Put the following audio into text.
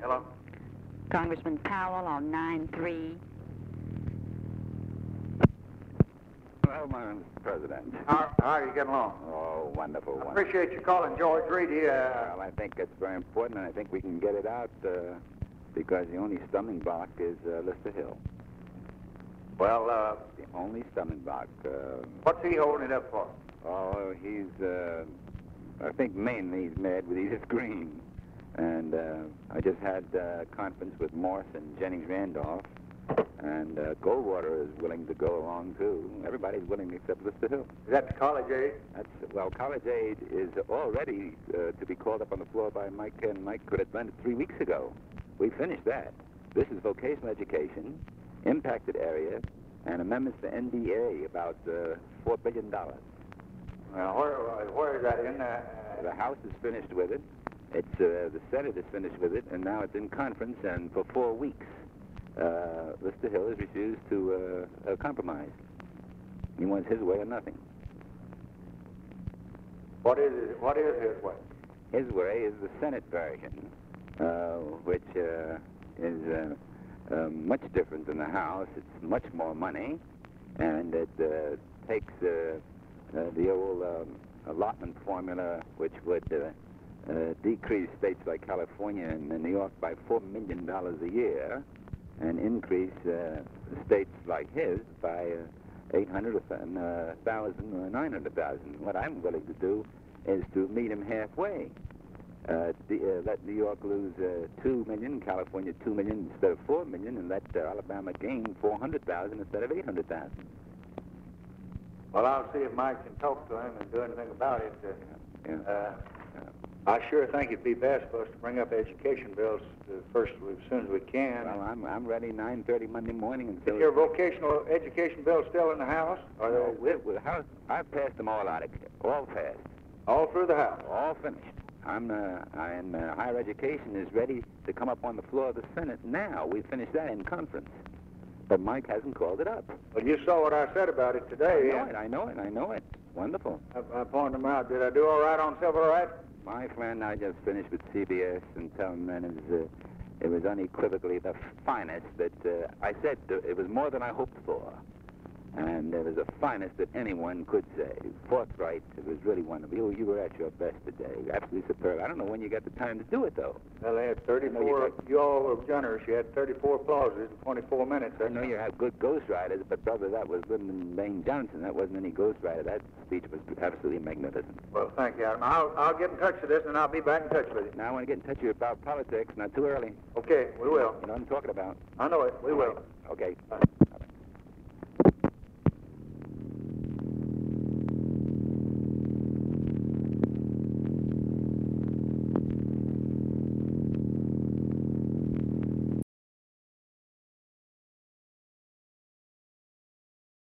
Hello? Congressman Powell on 9-3. Well, Mr. President. How are you getting along? Oh, wonderful, I wonderful. appreciate you calling George Reedy. Well, I think it's very important, and I think we can get it out because the only stumbling block is Lister Hill. Well, The only stumbling block. what's he holding it up for? Oh, he's, I think mainly he's mad with Edith Green. And I just had a conference with Morse and Jennings Randolph, and Goldwater is willing to go along, too. Everybody's willing except Lister Hill. Is that the college aid? Well, college aid is already to be called up on the floor by Mike, and Mike could have done it 3 weeks ago. We finished that. This is vocational education, impacted area, and amendments to NDA, about $4 billion. Well, where is that in? The House is finished with it. It's the Senate is finished with it, and now it's in conference, and for 4 weeks, Lister Hill has refused to compromise. He wants his way or nothing. What is his way? His way is the Senate version, which is much different than the House. It's much more money, and it takes the old allotment formula, which would decrease states like California and New York by $4 million a year, and increase states like his by 800,000 or 900,000. What I'm willing to do is to meet him halfway. Let New York lose 2 million, California 2 million instead of 4 million, and let Alabama gain 400,000 instead of 800,000. Well, I'll see if Mike can talk to him and do anything about it. Yeah. I sure think it'd be best for us to bring up education bills first as soon as we can. Well, I'm ready 9:30 Monday morning until... Is your vocational education bill still in the House? Or with the House, I've passed them all out, all passed, all through the House? all finished. Higher education is ready to come up on the floor of the Senate now. We finished that in conference. But Mike hasn't called it up. Well, you saw what I said about it today. I know it. Wonderful. I pointed them out. Did I do all right on civil rights? My friend, I just finished with CBS and telling them it was unequivocally the finest that I said it was more than I hoped for. And it was the finest that anyone could say. Forthright, it was really wonderful. You were at your best today. Absolutely superb. I don't know when you got the time to do it, though. Well, they had 34. You all were generous. You had 34 applauses in 24 minutes. I know you have good ghostwriters, but, brother, that was Lyndon Baines Johnson. That wasn't any ghostwriter. That speech was absolutely magnificent. Well, thank you, Adam. I'll get in touch with this, and I'll be back in touch with you. Now I want to get in touch with you about politics. Not too early. Okay, we will. You know what I'm talking about. I know it. We will. Okay. Bye.